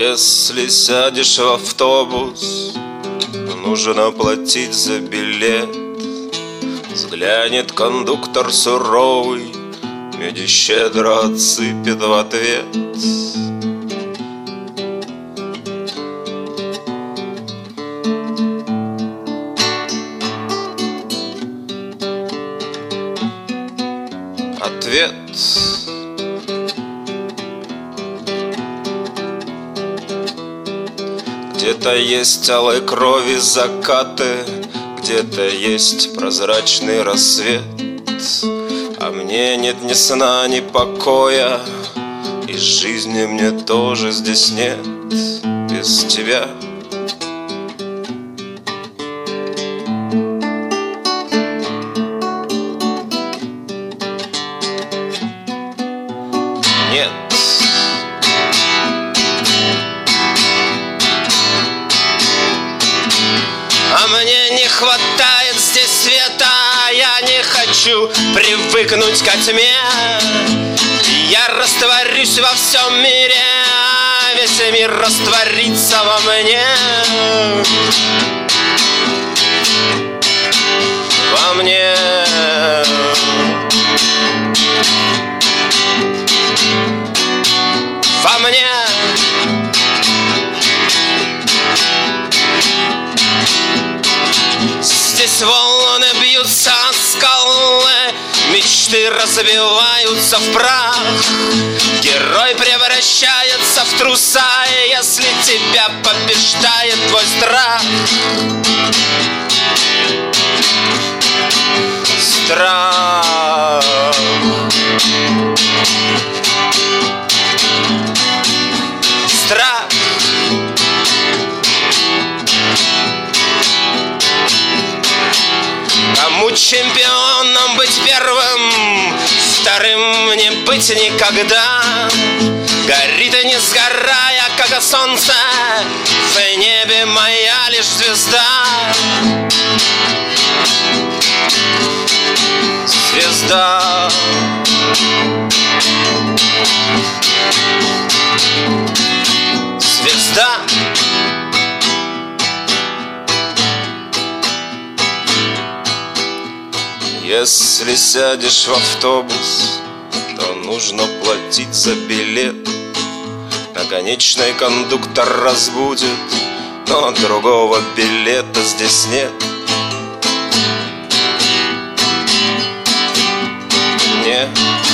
Если сядешь в автобус, нужно платить за билет. Взглянет кондуктор суровый, меди щедро отсыпет в ответ. Ответ. Где-то есть алой крови закаты, где-то есть прозрачный рассвет. А мне нет ни сна, ни покоя, и жизни мне тоже здесь нет без тебя. Нет. А мне не хватает здесь света, я не хочу привыкнуть ко тьме. Я растворюсь во всем мире, а весь мир растворится во мне. Во мне. Во мне. Здесь волны бьются о скалы, мечты разбиваются в прах. Герой превращается в труса, если тебя побеждает твой страх. Страх. Страх. Кому чемпионом быть первым, вторым не быть никогда. Горит и не сгорая, как солнце, в небе моя лишь звезда. Звезда. Звезда. Если сядешь в автобус, то нужно платить за билет. На конечной кондуктор разбудит, но другого билета здесь нет. Нет.